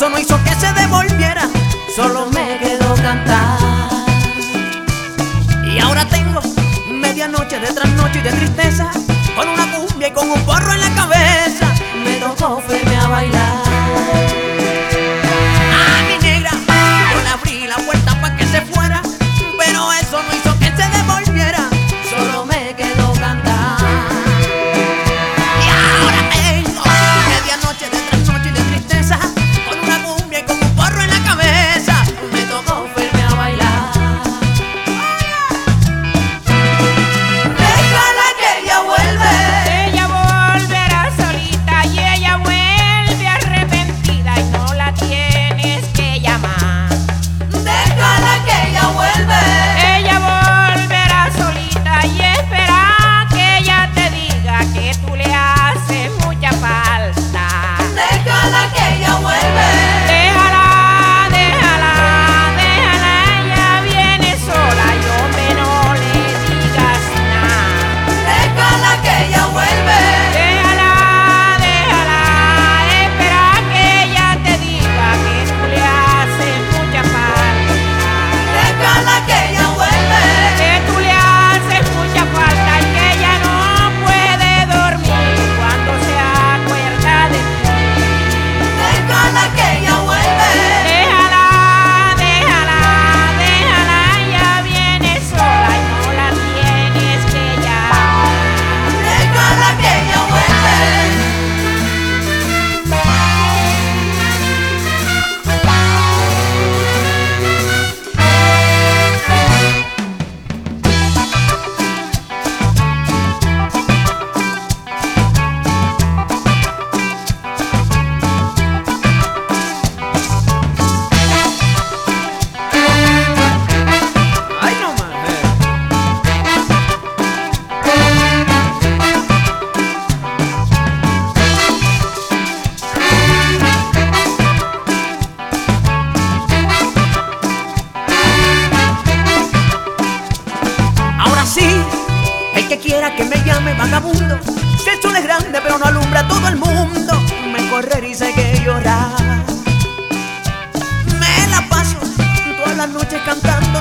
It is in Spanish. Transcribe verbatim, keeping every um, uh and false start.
eso no hizo que se devolviera, solo me quedó cantar. Y ahora tengo medianoche de trasnoche y de tristeza, con una cumbia y con un porro en la cabeza. Me tocó firme a bailar. A mi negra yo le abrí la puerta para que se fuera, pero eso no hizo que se devolviera, solo me quedó cantar. Y ahora tengo medianoche de trasnoche y de tristeza, con una cumbia y con un porro en la cabeza. Me tocó firme a bailar. Déjala que ella vuelve. Ella volverá solita y ella vuelve arrepentida y no la tienes que llamar. Déjala que ella vuelve. Ella volverá solita y espera que ella te diga que tú le haces mucha falta. Déjala que ella vuelve. Déjala, déjala, déjala, ella viene sola y hombre no le digas nada. Déjala que ella vuelve. Déjala, déjala, espera que ella te diga que tú le haces mucha falta. Déjala que ella vuelve. Que tú le haces mucha falta y que ella no puede dormir cuando se acuerda de ti. Déjala que ella vuelve. Déjala, déjala, déjala, ella viene sola y no la tienes que llamar. Déjala que ella vuelve. Ay, no más. Ahora sí, el que quiera que me llame vagabundo, si el sol es grande pero no alumbra a todo el mundo, me correr y sé que llorar. Me la paso todas las noches cantando